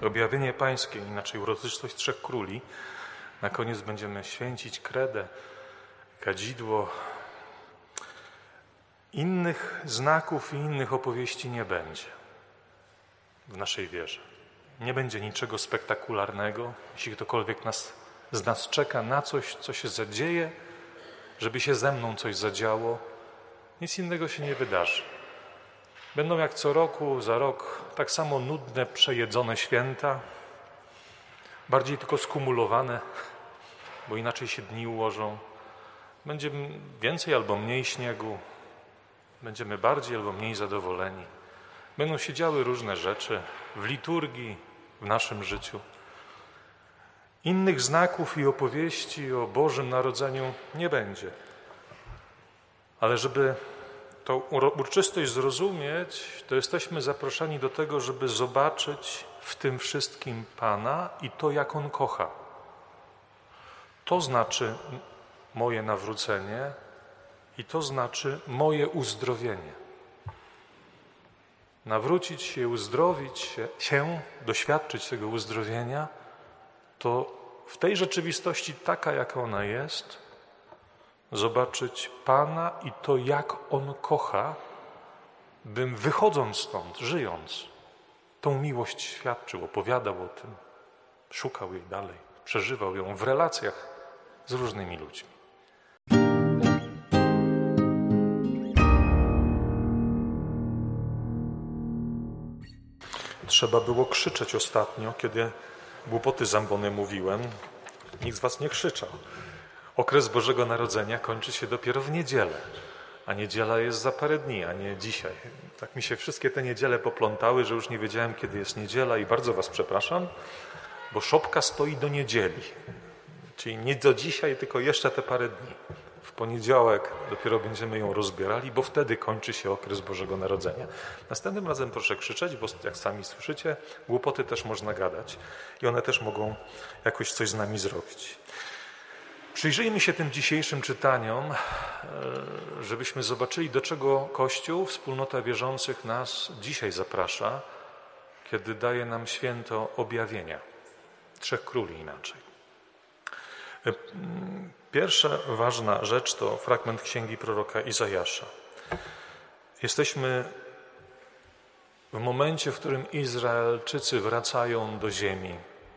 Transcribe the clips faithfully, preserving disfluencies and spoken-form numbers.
Objawienie Pańskie, inaczej uroczystość Trzech Króli. Na koniec będziemy święcić kredę, kadzidło. Innych znaków i innych opowieści nie będzie w naszej wierze. Nie będzie niczego spektakularnego. Jeśli ktokolwiek nas, z nas czeka na coś, co się zadzieje, żeby się ze mną coś zadziało, nic innego się nie wydarzy. Będą jak co roku, za rok, tak samo nudne, przejedzone święta, bardziej tylko skumulowane, bo inaczej się dni ułożą. Będzie więcej albo mniej śniegu, będziemy bardziej albo mniej zadowoleni. Będą się działy różne rzeczy w liturgii, w naszym życiu. Innych znaków i opowieści o Bożym Narodzeniu nie będzie. Ale żeby tą uroczystość zrozumieć, to jesteśmy zaproszeni do tego, żeby zobaczyć w tym wszystkim Pana i to, jak On kocha. To znaczy moje nawrócenie i to znaczy moje uzdrowienie. Nawrócić się, uzdrowić się, się, doświadczyć tego uzdrowienia, to w tej rzeczywistości taka, jaka ona jest, zobaczyć Pana i to, jak On kocha, bym wychodząc stąd, żyjąc, tą miłość świadczył, opowiadał o tym, szukał jej dalej, przeżywał ją w relacjach z różnymi ludźmi. Trzeba było krzyczeć ostatnio, kiedy głupoty zambony mówiłem. Nikt z was nie krzyczał. Okres Bożego Narodzenia kończy się dopiero w niedzielę, a niedziela jest za parę dni, a nie dzisiaj. Tak mi się wszystkie te niedziele poplątały, że już nie wiedziałem, kiedy jest niedziela i bardzo was przepraszam, bo szopka stoi do niedzieli. Czyli nie do dzisiaj, tylko jeszcze te parę dni. W poniedziałek dopiero będziemy ją rozbierali, bo wtedy kończy się okres Bożego Narodzenia. Następnym razem proszę krzyczeć, bo jak sami słyszycie, głupoty też można gadać i one też mogą jakoś coś z nami zrobić. Przyjrzyjmy się tym dzisiejszym czytaniom, żebyśmy zobaczyli, do czego Kościół, wspólnota wierzących nas dzisiaj zaprasza, kiedy daje nam święto objawienia. Trzech Króli inaczej. Pierwsza ważna rzecz to fragment księgi proroka Izajasza. Jesteśmy w momencie, w którym Izraelczycy wracają do ziemi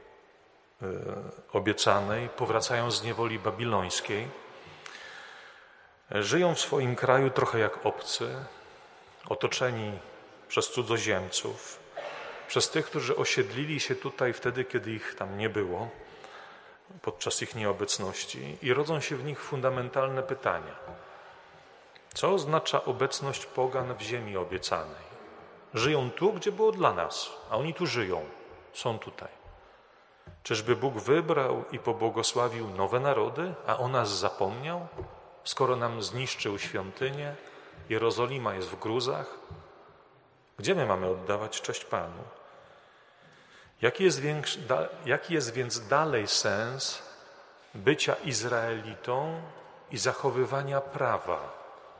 obiecanej, powracają z niewoli babilońskiej. Żyją w swoim kraju trochę jak obcy, otoczeni przez cudzoziemców, przez tych, którzy osiedlili się tutaj wtedy, kiedy ich tam nie było, podczas ich nieobecności, i rodzą się w nich fundamentalne pytania. Co oznacza obecność pogan w ziemi obiecanej? Żyją tu, gdzie było dla nas, a oni tu żyją, są tutaj. Czyżby Bóg wybrał i pobłogosławił nowe narody, a o nas zapomniał, skoro nam zniszczył świątynię, Jerozolima jest w gruzach? Gdzie my mamy oddawać cześć Panu? Jaki jest, większy, da, jaki jest więc dalej sens bycia Izraelitą i zachowywania prawa?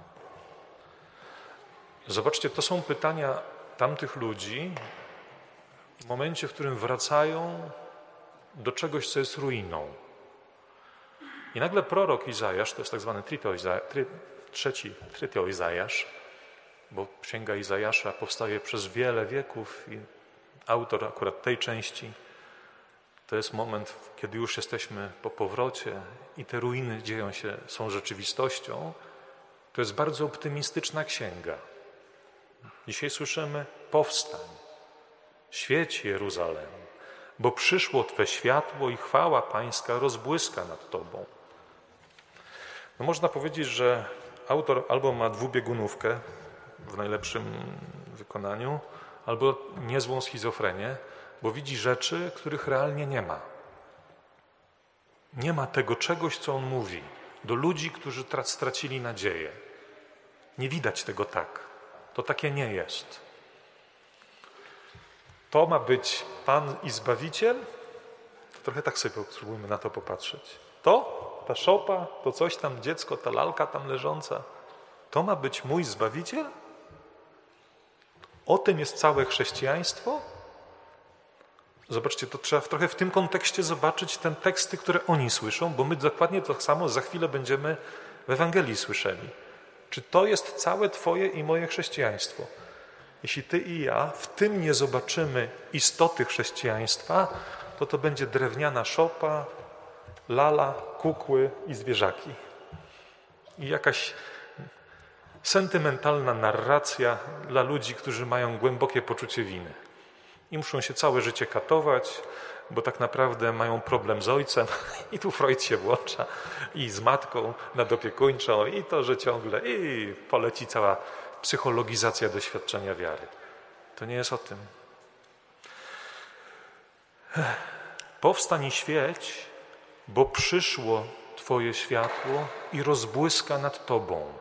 Zobaczcie, to są pytania tamtych ludzi w momencie, w którym wracają do czegoś, co jest ruiną. I nagle prorok Izajasz, to jest tak zwany trito Izajasz, tri, trzeci trytio Izajasz, bo księga Izajasza powstaje przez wiele wieków i autor akurat tej części to jest moment, kiedy już jesteśmy po powrocie i te ruiny dzieją się, są rzeczywistością. To jest bardzo optymistyczna księga. Dzisiaj słyszymy: powstań, świeć Jeruzalem, bo przyszło Twe światło i chwała Pańska rozbłyska nad Tobą. No można powiedzieć, że autor albo ma dwubiegunówkę w najlepszym wykonaniu, albo niezłą schizofrenię, bo widzi rzeczy, których realnie nie ma. Nie ma tego czegoś, co on mówi do ludzi, którzy stracili nadzieję. Nie widać tego tak. To takie nie jest. To ma być Pan i Zbawiciel? To trochę tak sobie spróbujmy na to popatrzeć. To, ta szopa, to coś tam, dziecko, ta lalka tam leżąca, to ma być mój Zbawiciel? O tym jest całe chrześcijaństwo? Zobaczcie, to trzeba trochę w tym kontekście zobaczyć te teksty, które oni słyszą, bo my dokładnie to samo za chwilę będziemy w Ewangelii słyszeli. Czy to jest całe Twoje i moje chrześcijaństwo? Jeśli Ty i ja w tym nie zobaczymy istoty chrześcijaństwa, to to będzie drewniana szopa, lala, kukły i zwierzaki. I jakaś sentymentalna narracja dla ludzi, którzy mają głębokie poczucie winy. I muszą się całe życie katować, bo tak naprawdę mają problem z ojcem i tu Freud się włącza i z matką nadopiekuńczą i to, że ciągle i poleci cała psychologizacja doświadczenia wiary. To nie jest o tym. Powstań i świeć, bo przyszło Twoje światło i rozbłyska nad Tobą.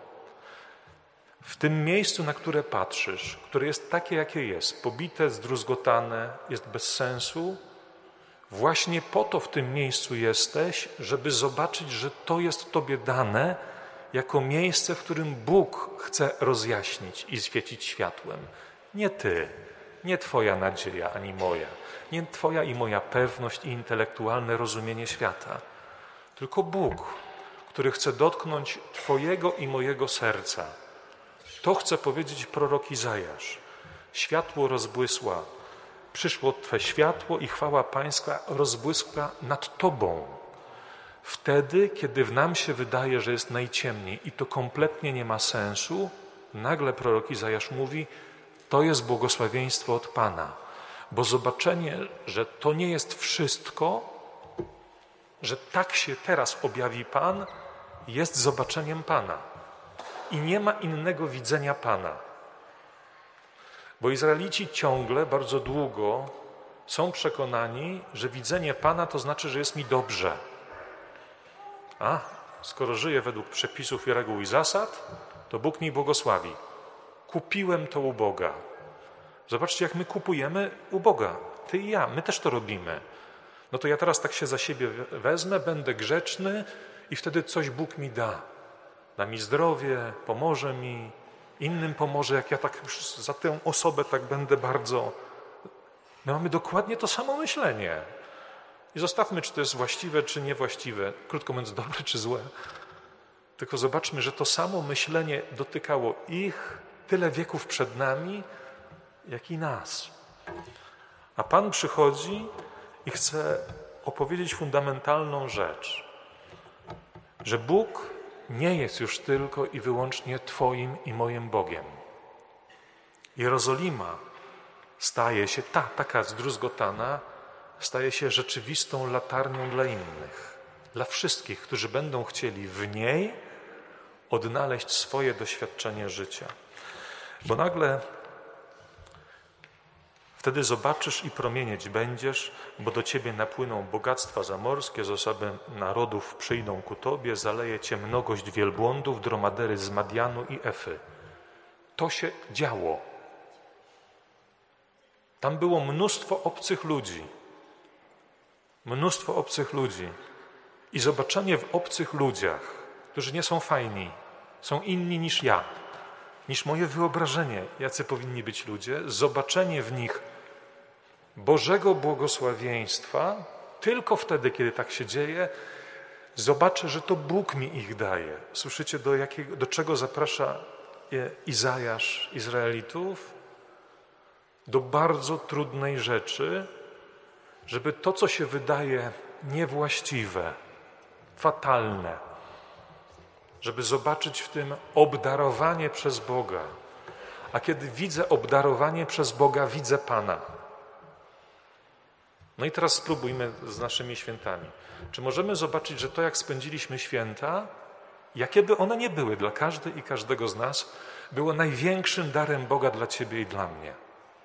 W tym miejscu, na które patrzysz, które jest takie, jakie jest, pobite, zdruzgotane, jest bez sensu, właśnie po to w tym miejscu jesteś, żeby zobaczyć, że to jest Tobie dane jako miejsce, w którym Bóg chce rozjaśnić i świecić światłem. Nie Ty, nie Twoja nadzieja, ani moja, nie Twoja i moja pewność i intelektualne rozumienie świata, tylko Bóg, który chce dotknąć Twojego i mojego serca. To chce powiedzieć prorok Izajasz. Światło rozbłysła. Przyszło Twe światło i chwała Pańska rozbłyska nad Tobą. Wtedy, kiedy w nam się wydaje, że jest najciemniej i to kompletnie nie ma sensu, nagle prorok Izajasz mówi, to jest błogosławieństwo od Pana. Bo zobaczenie, że to nie jest wszystko, że tak się teraz objawi Pan, jest zobaczeniem Pana. I nie ma innego widzenia Pana. Bo Izraelici ciągle, bardzo długo są przekonani, że widzenie Pana to znaczy, że jest mi dobrze. A, skoro żyję według przepisów i reguł i zasad, to Bóg mi błogosławi. Kupiłem to u Boga. Zobaczcie, jak my kupujemy u Boga. Ty i ja, my też to robimy. No to ja teraz tak się za siebie wezmę, będę grzeczny i wtedy coś Bóg mi da. Da mi zdrowie, pomoże mi, innym pomoże, jak ja tak już za tę osobę tak będę bardzo... My mamy dokładnie to samo myślenie. I zostawmy, czy to jest właściwe, czy niewłaściwe, krótko mówiąc, dobre czy złe. Tylko zobaczmy, że to samo myślenie dotykało ich tyle wieków przed nami, jak i nas. A Pan przychodzi i chce opowiedzieć fundamentalną rzecz, że Bóg nie jest już tylko i wyłącznie Twoim i moim Bogiem. Jerozolima staje się, ta taka zdruzgotana, staje się rzeczywistą latarnią dla innych, dla wszystkich, którzy będą chcieli w niej odnaleźć swoje doświadczenie życia. Bo nagle wtedy zobaczysz i promienieć będziesz, bo do Ciebie napłyną bogactwa zamorskie, z osoby narodów przyjdą ku Tobie, zaleje Cię mnogość wielbłądów, dromadery z Madianu i Efy. To się działo. Tam było mnóstwo obcych ludzi. Mnóstwo obcych ludzi. I zobaczenie w obcych ludziach, którzy nie są fajni, są inni niż ja, niż moje wyobrażenie, jacy powinni być ludzie, zobaczenie w nich Bożego błogosławieństwa, tylko wtedy, kiedy tak się dzieje, zobaczę, że to Bóg mi ich daje. Słyszycie, do, jakiego, do czego zaprasza Izajasz Izraelitów? Do bardzo trudnej rzeczy, żeby to, co się wydaje niewłaściwe, fatalne, żeby zobaczyć w tym obdarowanie przez Boga. A kiedy widzę obdarowanie przez Boga, widzę Pana. No i teraz spróbujmy z naszymi świętami. Czy możemy zobaczyć, że to, jak spędziliśmy święta, jakie by one nie były dla każdej i każdego z nas, było największym darem Boga dla Ciebie i dla mnie?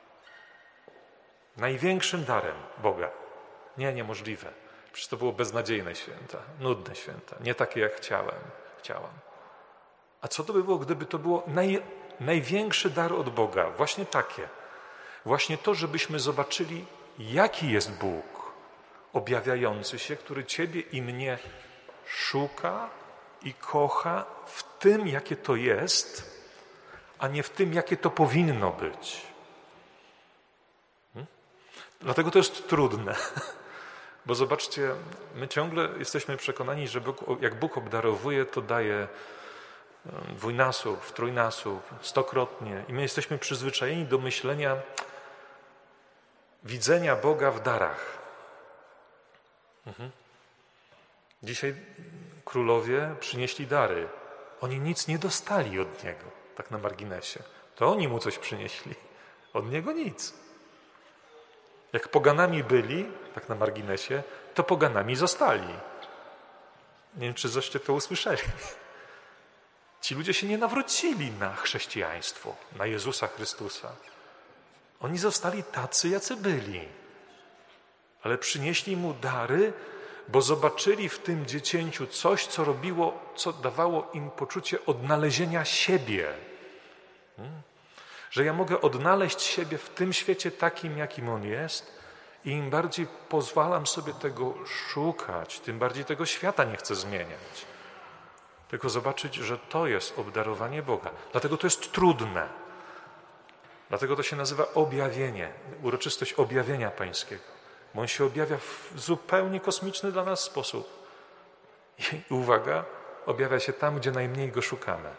Największym darem Boga. Nie, niemożliwe. Przecież to było beznadziejne święta, nudne święta, nie takie, jak chciałem, chciałam. A co to by było, gdyby to było naj, największy dar od Boga? Właśnie takie. Właśnie to, żebyśmy zobaczyli, jaki jest Bóg objawiający się, który Ciebie i mnie szuka i kocha w tym, jakie to jest, a nie w tym, jakie to powinno być. Dlatego to jest trudne. Bo zobaczcie, my ciągle jesteśmy przekonani, że Bóg, jak Bóg obdarowuje, to daje dwójnasób, trójnasób, stokrotnie. I my jesteśmy przyzwyczajeni do myślenia, widzenia Boga w darach. Mhm. Dzisiaj królowie przynieśli dary. Oni nic nie dostali od Niego, tak na marginesie. To oni Mu coś przynieśli. Od Niego nic. Jak poganami byli, tak na marginesie, to poganami zostali. Nie wiem, czy żeście to usłyszeli. Ci ludzie się nie nawrócili na chrześcijaństwo, na Jezusa Chrystusa. Oni zostali tacy, jacy byli. Ale przynieśli Mu dary, bo zobaczyli w tym dziecięciu coś, co robiło, co dawało im poczucie odnalezienia siebie. Hmm? Że ja mogę odnaleźć siebie w tym świecie takim, jakim on jest i im bardziej pozwalam sobie tego szukać, tym bardziej tego świata nie chcę zmieniać. Tylko zobaczyć, że to jest obdarowanie Boga. Dlatego to jest trudne. Dlatego to się nazywa objawienie, uroczystość objawienia Pańskiego. Bo on się objawia w zupełnie kosmiczny dla nas sposób. I uwaga, objawia się tam, gdzie najmniej go szukamy.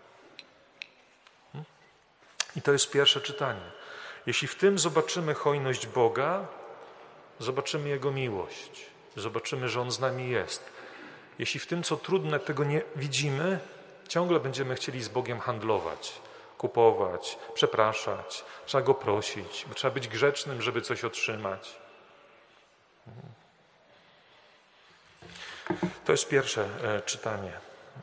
I to jest pierwsze czytanie. Jeśli w tym zobaczymy hojność Boga, zobaczymy Jego miłość. Zobaczymy, że On z nami jest. Jeśli w tym, co trudne, tego nie widzimy, ciągle będziemy chcieli z Bogiem handlować, kupować, przepraszać. Trzeba Go prosić, bo trzeba być grzecznym, żeby coś otrzymać. To jest pierwsze czytanie.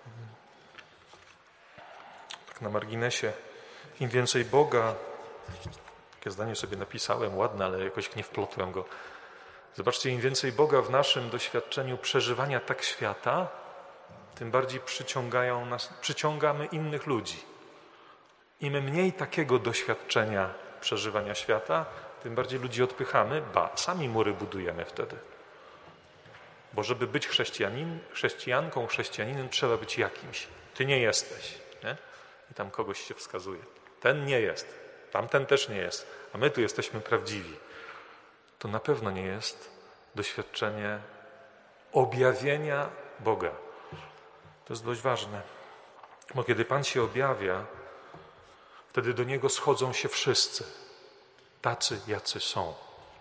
Tak na marginesie. Im więcej Boga, takie zdanie sobie napisałem, ładne, ale jakoś nie wplotłem go. Zobaczcie, im więcej Boga w naszym doświadczeniu przeżywania tak świata, tym bardziej przyciągają nas, przyciągamy innych ludzi. Im mniej takiego doświadczenia przeżywania świata, tym bardziej ludzi odpychamy, ba, sami mury budujemy wtedy. Bo żeby być chrześcijanin, chrześcijanką, chrześcijaninem, trzeba być jakimś. Ty nie jesteś. Nie? I tam kogoś się wskazuje. Ten nie jest, tamten też nie jest, a my tu jesteśmy prawdziwi. To na pewno nie jest doświadczenie objawienia Boga. To jest dość ważne. Bo kiedy Pan się objawia, wtedy do Niego schodzą się wszyscy, tacy, jacy są.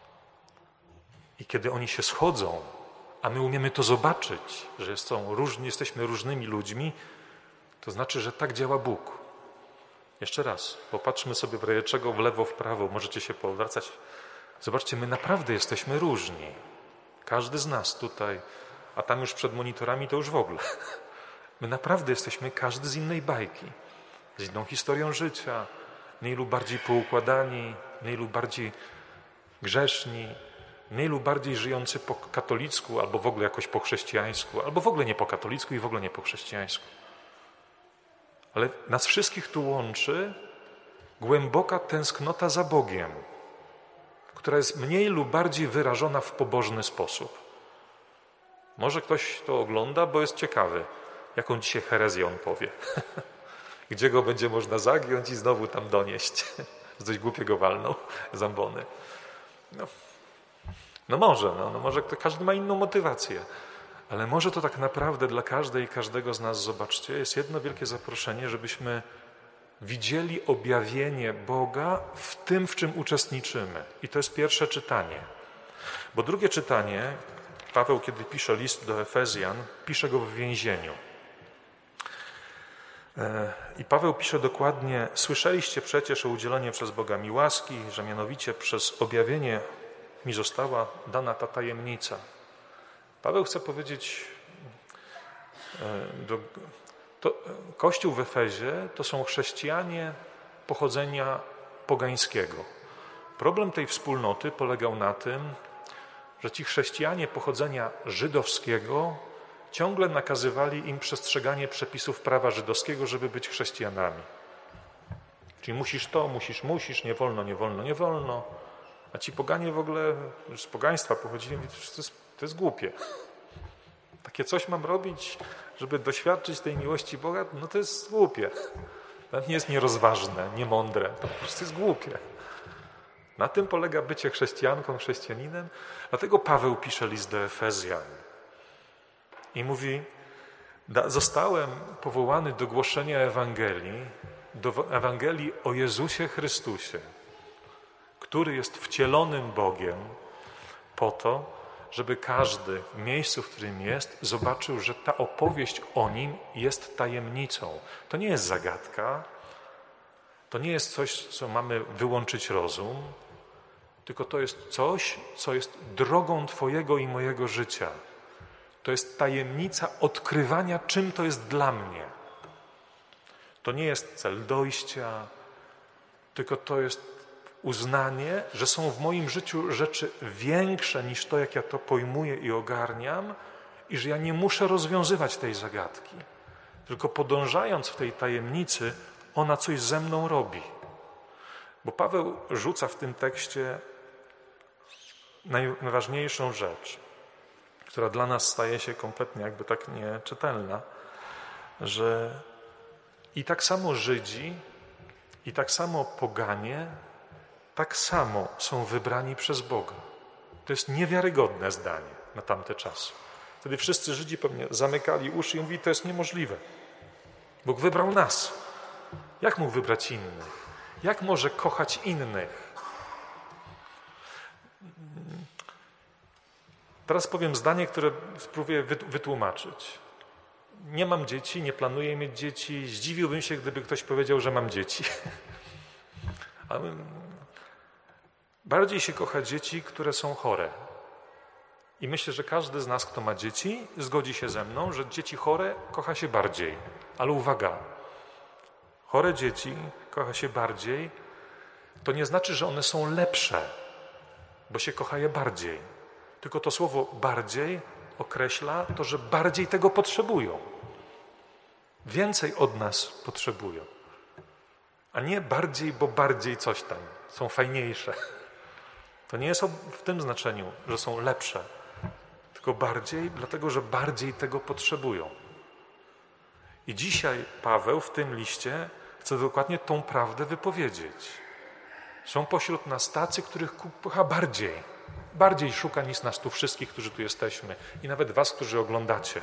I kiedy oni się schodzą, a my umiemy to zobaczyć, że są różni, jesteśmy różnymi ludźmi, to znaczy, że tak działa Bóg. Jeszcze raz, popatrzmy sobie w razie czego w lewo, w prawo, możecie się powracać. Zobaczcie, my naprawdę jesteśmy różni. Każdy z nas tutaj, a tam już przed monitorami to już w ogóle. My naprawdę jesteśmy każdy z innej bajki, z inną historią życia, mniej lub bardziej poukładani, mniej lub bardziej grzeszni, mniej lub bardziej żyjący po katolicku, albo w ogóle jakoś po chrześcijańsku, albo w ogóle nie po katolicku i w ogóle nie po chrześcijańsku. Ale nas wszystkich tu łączy głęboka tęsknota za Bogiem, która jest mniej lub bardziej wyrażona w pobożny sposób. Może ktoś to ogląda, bo jest ciekawy, jaką dzisiaj herezję on powie. Gdzie go będzie można zagiąć i znowu tam donieść. Coś głupiego walnął z ambony. No, no może, no, no może każdy ma inną motywację. Ale może to tak naprawdę dla każdej i każdego z nas, zobaczcie, jest jedno wielkie zaproszenie, żebyśmy widzieli objawienie Boga w tym, w czym uczestniczymy. I to jest pierwsze czytanie. Bo drugie czytanie, Paweł, kiedy pisze list do Efezjan, pisze go w więzieniu. I Paweł pisze dokładnie: słyszeliście przecież o udzieleniu przez Boga mi łaski, że mianowicie przez objawienie mi została dana ta tajemnica. Paweł chce powiedzieć, do, to, Kościół w Efezie to są chrześcijanie pochodzenia pogańskiego. Problem tej wspólnoty polegał na tym, że ci chrześcijanie pochodzenia żydowskiego ciągle nakazywali im przestrzeganie przepisów prawa żydowskiego, żeby być chrześcijanami. Czyli musisz to, musisz, musisz, nie wolno, nie wolno, nie wolno. A ci poganie w ogóle z pogaństwa pochodzili, mówią, to jest, to jest głupie. Takie coś mam robić, żeby doświadczyć tej miłości Boga? No to jest głupie. To nie jest nierozważne, niemądre. To po prostu jest głupie. Na tym polega bycie chrześcijanką, chrześcijaninem. Dlatego Paweł pisze list do Efezjan i mówi: zostałem powołany do głoszenia Ewangelii, do Ewangelii o Jezusie Chrystusie, który jest wcielonym Bogiem, po to, żeby każdy w miejscu, w którym jest, zobaczył, że ta opowieść o Nim jest tajemnicą. To nie jest zagadka, to nie jest coś, co mamy wyłączyć rozum, tylko to jest coś, co jest drogą Twojego i mojego życia. To jest tajemnica odkrywania, czym to jest dla mnie. To nie jest cel dojścia, tylko to jest uznanie, że są w moim życiu rzeczy większe niż to, jak ja to pojmuję i ogarniam, i że ja nie muszę rozwiązywać tej zagadki. Tylko podążając w tej tajemnicy, ona coś ze mną robi. Bo Paweł rzuca w tym tekście najważniejszą rzecz, która dla nas staje się kompletnie jakby tak nieczytelna, że i tak samo Żydzi, i tak samo poganie, tak samo są wybrani przez Boga. To jest niewiarygodne zdanie na tamte czasy. Wtedy wszyscy Żydzi pewnie zamykali uszy i mówili: to jest niemożliwe. Bóg wybrał nas. Jak mógł wybrać innych? Jak może kochać innych? Teraz powiem zdanie, które spróbuję wytłumaczyć. Nie mam dzieci, nie planuję mieć dzieci. Zdziwiłbym się, gdyby ktoś powiedział, że mam dzieci. Ale bardziej się kocha dzieci, które są chore. I myślę, że każdy z nas, kto ma dzieci, zgodzi się ze mną, że dzieci chore kocha się bardziej. Ale uwaga, chore dzieci kocha się bardziej, to nie znaczy, że one są lepsze, bo się kocha je bardziej. Tylko to słowo bardziej określa to, że bardziej tego potrzebują. Więcej od nas potrzebują. A nie bardziej, bo bardziej coś tam. Są fajniejsze. To nie jest w tym znaczeniu, że są lepsze. Tylko bardziej, dlatego że bardziej tego potrzebują. I dzisiaj Paweł w tym liście chce dokładnie tą prawdę wypowiedzieć. Są pośród nas tacy, których kocha bardziej. Bardziej szuka niż nas tu wszystkich, którzy tu jesteśmy. I nawet was, którzy oglądacie.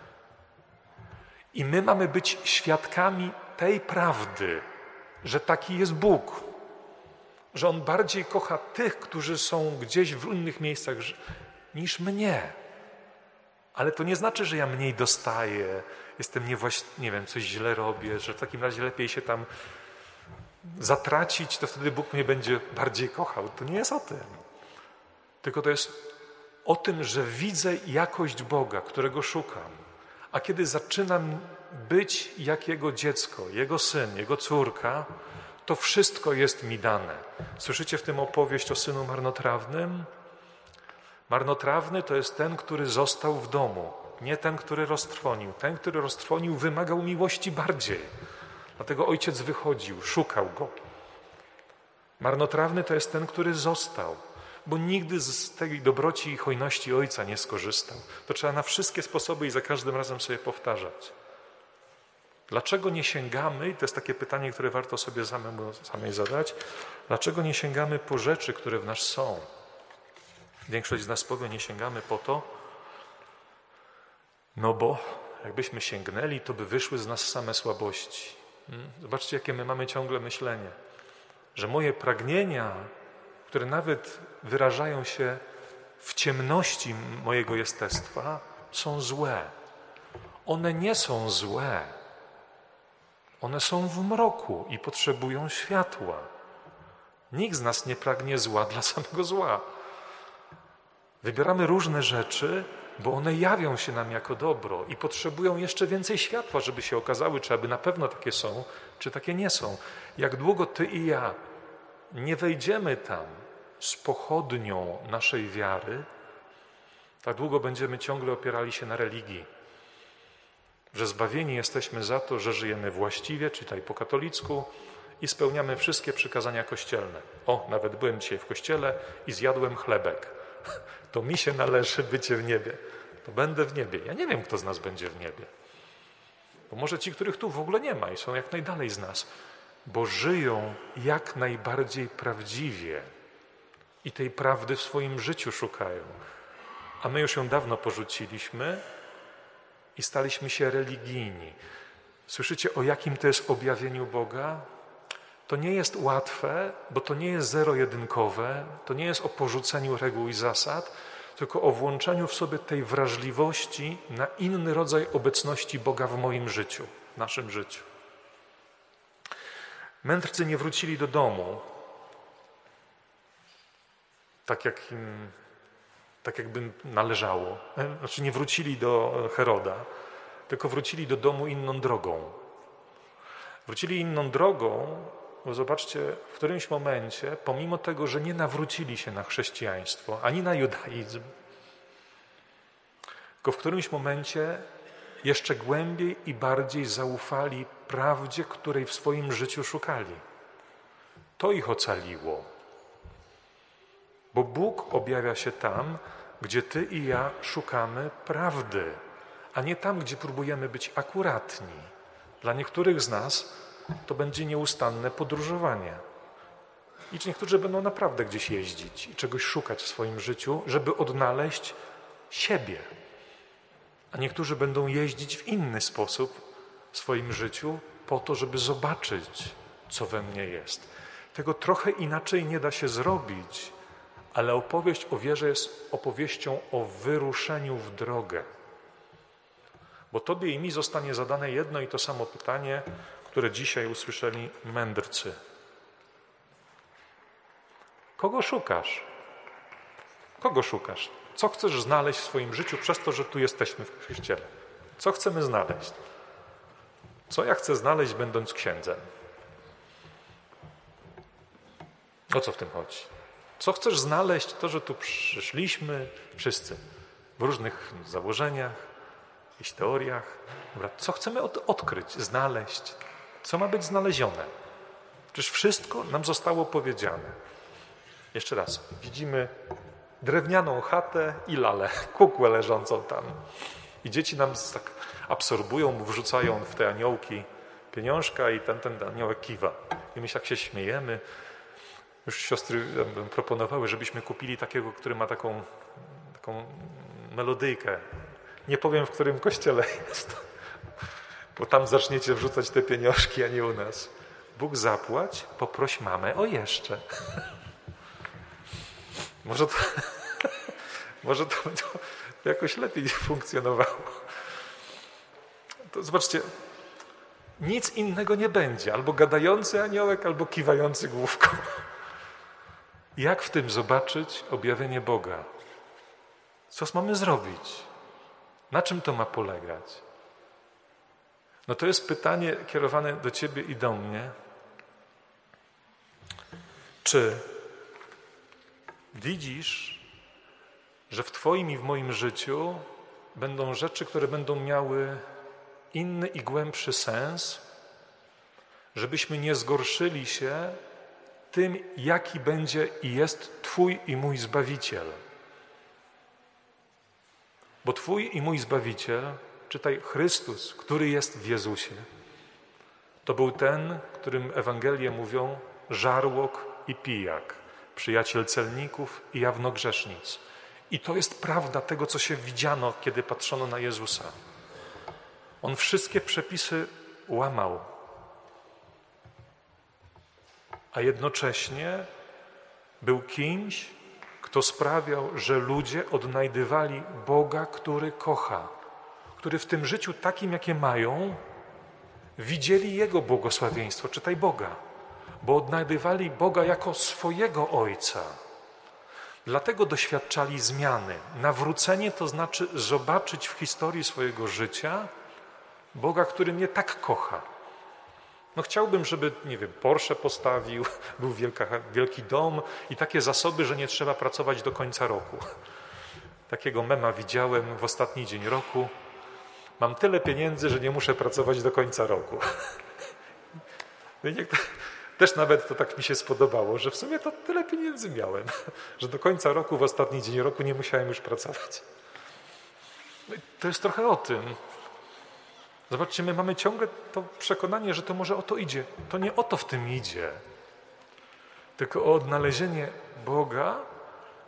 I my mamy być świadkami tej prawdy, że taki jest Bóg. Że On bardziej kocha tych, którzy są gdzieś w innych miejscach, niż mnie. Ale to nie znaczy, że ja mniej dostaję, jestem niewłaściwy, nie wiem, coś źle robię, że w takim razie lepiej się tam zatracić, to wtedy Bóg mnie będzie bardziej kochał. To nie jest o tym. Tylko to jest o tym, że widzę jakość Boga, którego szukam. A kiedy zaczynam być jak Jego dziecko, Jego syn, Jego córka, to wszystko jest mi dane. Słyszycie w tym opowieść o synu marnotrawnym? Marnotrawny to jest ten, który został w domu, nie ten, który roztrwonił. Ten, który roztrwonił, wymagał miłości bardziej. Dlatego ojciec wychodził, szukał go. Marnotrawny to jest ten, który został, bo nigdy z tej dobroci i hojności ojca nie skorzystał. To trzeba na wszystkie sposoby i za każdym razem sobie powtarzać. Dlaczego nie sięgamy, i to jest takie pytanie, które warto sobie samemu, samej zadać, dlaczego nie sięgamy po rzeczy, które w nas są? Większość z nas powie, nie sięgamy po to, no bo jakbyśmy sięgnęli, to by wyszły z nas same słabości. Zobaczcie, jakie my mamy ciągle myślenie, że moje pragnienia, które nawet wyrażają się w ciemności mojego jestestwa, są złe. One nie są złe. One są w mroku i potrzebują światła. Nikt z nas nie pragnie zła dla samego zła. Wybieramy różne rzeczy, bo one jawią się nam jako dobro i potrzebują jeszcze więcej światła, żeby się okazały, czy aby na pewno takie są, czy takie nie są. Jak długo ty i ja nie wejdziemy tam z pochodnią naszej wiary, tak długo będziemy ciągle opierali się na religii. Że zbawieni jesteśmy za to, że żyjemy właściwie, czytaj po katolicku, i spełniamy wszystkie przykazania kościelne. O, nawet byłem dzisiaj w kościele i zjadłem chlebek. To mi się należy bycie w niebie. To będę w niebie. Ja nie wiem, kto z nas będzie w niebie. Bo może ci, których tu w ogóle nie ma i są jak najdalej z nas, bo żyją jak najbardziej prawdziwie i tej prawdy w swoim życiu szukają. A my już ją dawno porzuciliśmy i staliśmy się religijni. Słyszycie, o jakim to jest objawieniu Boga? To nie jest łatwe, bo to nie jest zero-jedynkowe, to nie jest o porzuceniu reguł i zasad, tylko o włączeniu w sobie tej wrażliwości na inny rodzaj obecności Boga w moim życiu, w naszym życiu. Mędrcy nie wrócili do domu, tak jak im, tak jakby należało. Znaczy nie wrócili do Heroda, tylko wrócili do domu inną drogą. Wrócili inną drogą, bo zobaczcie, w którymś momencie, pomimo tego, że nie nawrócili się na chrześcijaństwo, ani na judaizm, tylko w którymś momencie jeszcze głębiej i bardziej zaufali prawdzie, której w swoim życiu szukali. To ich ocaliło. Bo Bóg objawia się tam, gdzie ty i ja szukamy prawdy, a nie tam, gdzie próbujemy być akuratni. Dla niektórych z nas to będzie nieustanne podróżowanie. I niektórzy będą naprawdę gdzieś jeździć i czegoś szukać w swoim życiu, żeby odnaleźć siebie. A niektórzy będą jeździć w inny sposób w swoim życiu po to, żeby zobaczyć, co we mnie jest. Tego trochę inaczej nie da się zrobić, ale opowieść o wierze jest opowieścią o wyruszeniu w drogę. Bo tobie i mi zostanie zadane jedno i to samo pytanie, które dzisiaj usłyszeli mędrcy. Kogo szukasz? Kogo szukasz? Co chcesz znaleźć w swoim życiu przez to, że tu jesteśmy w Kościele? Co chcemy znaleźć? Co ja chcę znaleźć, będąc księdzem? O co w tym chodzi? Co chcesz znaleźć? To, że tu przyszliśmy wszyscy w różnych założeniach, jakichś teoriach. Dobra, co chcemy od- odkryć, znaleźć? Co ma być znalezione? Przecież wszystko nam zostało powiedziane. Jeszcze raz, widzimy drewnianą chatę i lalę, kukłę leżącą tam. I dzieci nam tak absorbują, wrzucają w te aniołki pieniążka i ten, ten aniołek kiwa. I my się tak się śmiejemy. Już siostry proponowały, żebyśmy kupili takiego, który ma taką, taką melodyjkę. Nie powiem, w którym kościele jest, bo tam zaczniecie wrzucać te pieniążki, a nie u nas. Bóg zapłać, poproś mamę o jeszcze. Może to, może to, to jakoś lepiej funkcjonowało. To zobaczcie, nic innego nie będzie. Albo gadający aniołek, albo kiwający główką. Jak w tym zobaczyć objawienie Boga? Co mamy zrobić? Na czym to ma polegać? No to jest pytanie kierowane do ciebie i do mnie. Czy widzisz, że w twoim i w moim życiu będą rzeczy, które będą miały inny i głębszy sens, żebyśmy nie zgorszyli się tym, jaki będzie i jest Twój i mój Zbawiciel. Bo Twój i mój Zbawiciel, czytaj Chrystus, który jest w Jezusie, to był ten, którym Ewangelie mówią żarłok i pijak, przyjaciel celników i jawnogrzesznic. I to jest prawda tego, co się widziano, kiedy patrzono na Jezusa. On wszystkie przepisy łamał, a jednocześnie był kimś, kto sprawiał, że ludzie odnajdywali Boga, który kocha, który w tym życiu takim, jakie mają, widzieli Jego błogosławieństwo, czytaj Boga, bo odnajdywali Boga jako swojego Ojca. Dlatego doświadczali zmiany. Nawrócenie to znaczy zobaczyć w historii swojego życia Boga, który mnie tak kocha. No chciałbym, żeby, nie wiem, Porsche postawił, był wielka, wielki dom i takie zasoby, że nie trzeba pracować do końca roku. Takiego mema widziałem w ostatni dzień roku. Mam tyle pieniędzy, że nie muszę pracować do końca roku. Też nawet to tak mi się spodobało, że w sumie to tyle pieniędzy miałem, że do końca roku, w ostatni dzień roku nie musiałem już pracować. No i to jest trochę o tym. Zobaczcie, my mamy ciągle to przekonanie, że to może o to idzie. To nie o to w tym idzie, tylko o odnalezienie Boga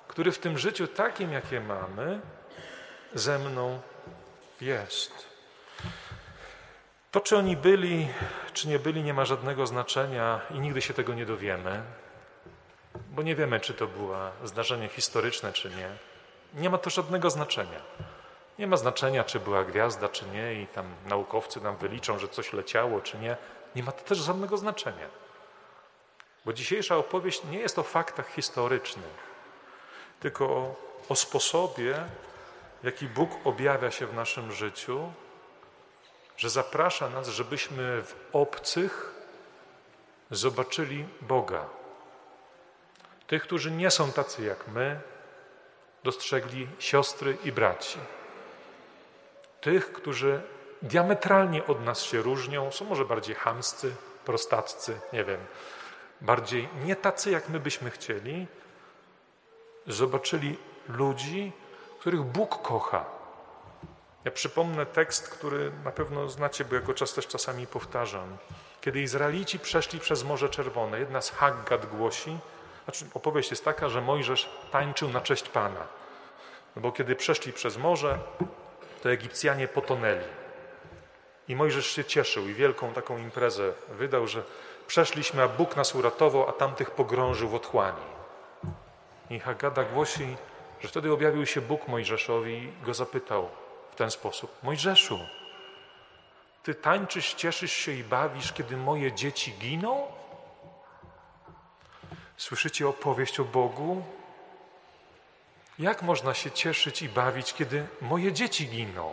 który w tym życiu takim, jakie mamy, ze mną jest. To, czy oni byli, czy nie byli, nie ma żadnego znaczenia i nigdy się tego nie dowiemy, bo nie wiemy, czy to było zdarzenie historyczne, czy nie. Nie ma to żadnego znaczenia. Nie ma znaczenia, czy była gwiazda, czy nie i tam naukowcy nam wyliczą, że coś leciało, czy nie. Nie ma to też żadnego znaczenia. Bo dzisiejsza opowieść nie jest o faktach historycznych, tylko o, o sposobie, w jaki Bóg objawia się w naszym życiu, że zaprasza nas, żebyśmy w obcych zobaczyli Boga. Tych, którzy nie są tacy jak my, dostrzegli siostry i braci. Tych, którzy diametralnie od nas się różnią, są może bardziej chamscy, prostaccy, nie wiem, bardziej nie tacy, jak my byśmy chcieli, zobaczyli ludzi, których Bóg kocha. Ja przypomnę tekst, który na pewno znacie, bo ja go czas też czasami powtarzam. Kiedy Izraelici przeszli przez Morze Czerwone, jedna z Haggad głosi, znaczy opowieść jest taka, że Mojżesz tańczył na cześć Pana. No bo kiedy przeszli przez morze, to Egipcjanie potonęli. I Mojżesz się cieszył i wielką taką imprezę wydał, że przeszliśmy, a Bóg nas uratował, a tamtych pogrążył w otchłani. I Haggada głosi, że wtedy objawił się Bóg Mojżeszowi i go zapytał w ten sposób: Mojżeszu, ty tańczysz, cieszysz się i bawisz, kiedy moje dzieci giną? Słyszycie opowieść o Bogu? Jak można się cieszyć i bawić, kiedy moje dzieci giną?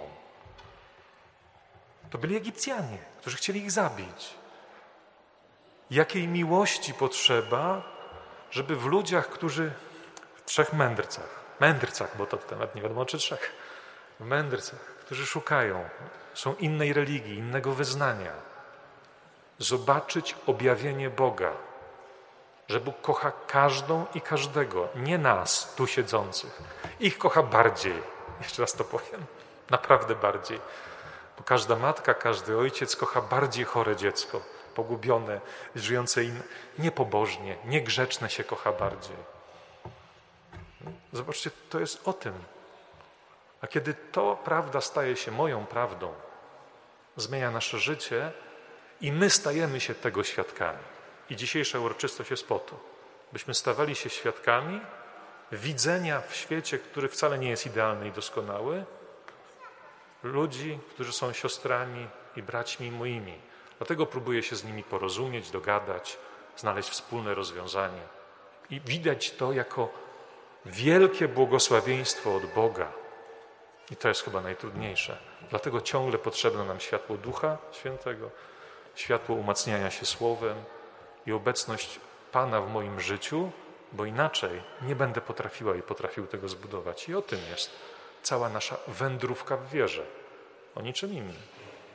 To byli Egipcjanie, którzy chcieli ich zabić. Jakiej miłości potrzeba, żeby w ludziach, którzy w trzech mędrcach, mędrcach, bo to temat nie wiadomo czy trzech, w mędrcach, którzy szukają, są innej religii, innego wyznania, zobaczyć objawienie Boga, że Bóg kocha każdą i każdego, nie nas tu siedzących. Ich kocha bardziej, jeszcze raz to powiem, naprawdę bardziej. Bo każda matka, każdy ojciec kocha bardziej chore dziecko, pogubione, żyjące in... niepobożnie, niegrzeczne się kocha bardziej. Zobaczcie, to jest o tym. A kiedy to prawda staje się moją prawdą, zmienia nasze życie i my stajemy się tego świadkami. I dzisiejsza uroczystość jest po to, byśmy stawali się świadkami widzenia w świecie, który wcale nie jest idealny i doskonały, ludzi, którzy są siostrami i braćmi moimi. Dlatego próbuję się z nimi porozumieć, dogadać, znaleźć wspólne rozwiązanie. I widać to jako wielkie błogosławieństwo od Boga. I to jest chyba najtrudniejsze. Dlatego ciągle potrzebne nam światło Ducha Świętego, światło umacniania się Słowem i obecność Pana w moim życiu, bo inaczej nie będę potrafiła i potrafił tego zbudować. I o tym jest cała nasza wędrówka w wierze. O niczym innym.